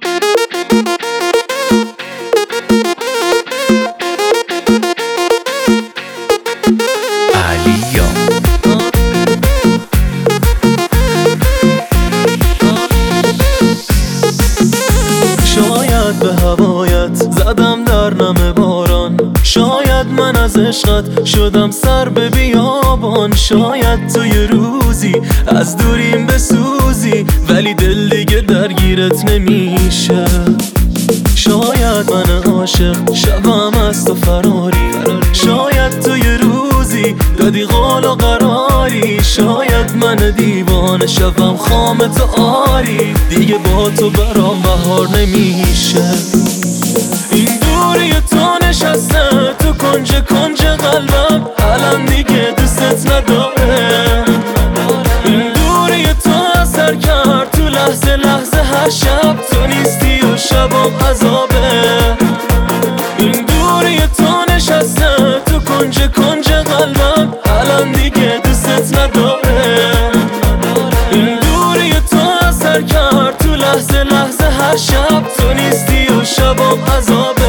شاید به هوایت زدم در نم باران، شاید من از عشقت شدم سر به بیابان. شاید تو یه روزی از دوریم بسوزی ولی دل دیگه درگیرت نمیشه. شاید من عاشق شوم از تو فراری، شاید تو یه روزی دادی قول و قراری. شاید من دیوانه شوم خام تو آری، دیگه با تو برام بهار نمیشه. این دوری تو نشسته تو کنج قلبم، الان دیگه دوستت نداره. این دوری تو اثر کرد تو لحظه هر شب، تو نیستی و شبم عذابه. این دوری تو نشسته تو کنج قلبم، الان دیگه دوستت نداره. این دوری تو اثر کرد تو لحظه هر شب، تو نیستی و شبم عذابه.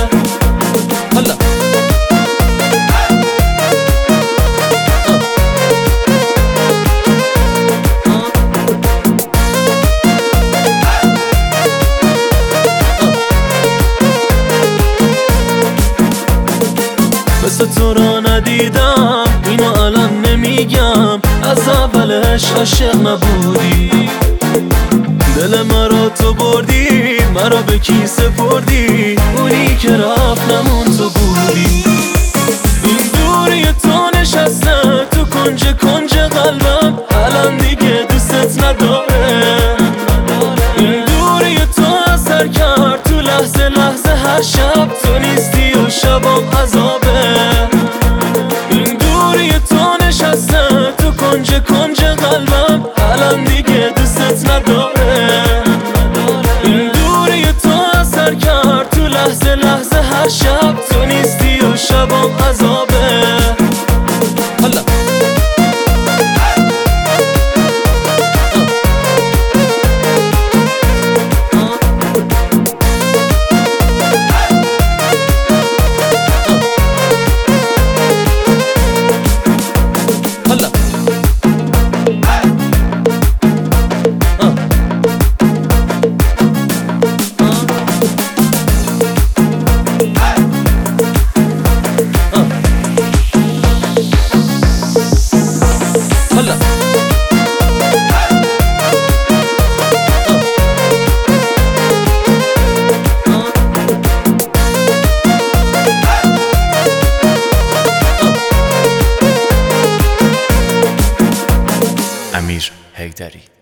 مثل تو را ندیدم، اینو الان نمیگم، از اولش عاشق نبودی. دل مرا تو بردی، مرا به کی سپردی، اونی که رفت نمون تو بودی. این دوری تو نشسته تو کنج قلبم، الان دیگه دوستت نداره. این دوری تو اثر کرد تو لحظه هر شب، تو نیستی و شبم عذابه. این دوری تو نشسته تو کنج قلبم، الان دیگه دوستت نداره. این دوری تو اثر کرد تو لحظه هر شب، تو نیستی و شبم عذابه. امیر حیدری.